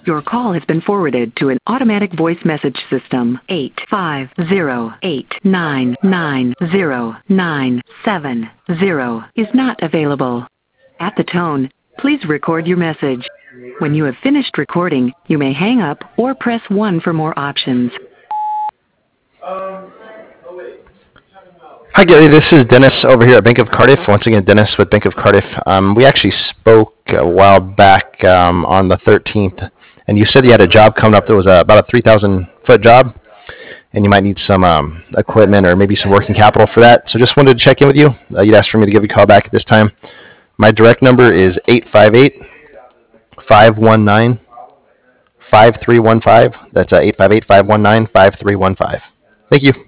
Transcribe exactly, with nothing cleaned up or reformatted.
Your call has been forwarded to an automatic voice message system. eight five zero eight nine nine zero nine seven zero is not available. At the tone, please record your message. When you have finished recording, you may hang up or press one for more options. Hi, Gary. This is Dennis over here at Bank of Cardiff. Once again, Dennis with Bank of Cardiff. Um, we actually spoke a while back um, on the thirteenth, and you said you had a job coming up that was uh, about a three thousand foot job, and you might need some um, equipment or maybe some working capital for that. So just wanted to check in with you. Uh, you'd asked for me to give you a call back at this time. My direct number is eight five eight, five one nine, five three one five. That's uh, eight five eight, five one nine, five three one five. Thank you.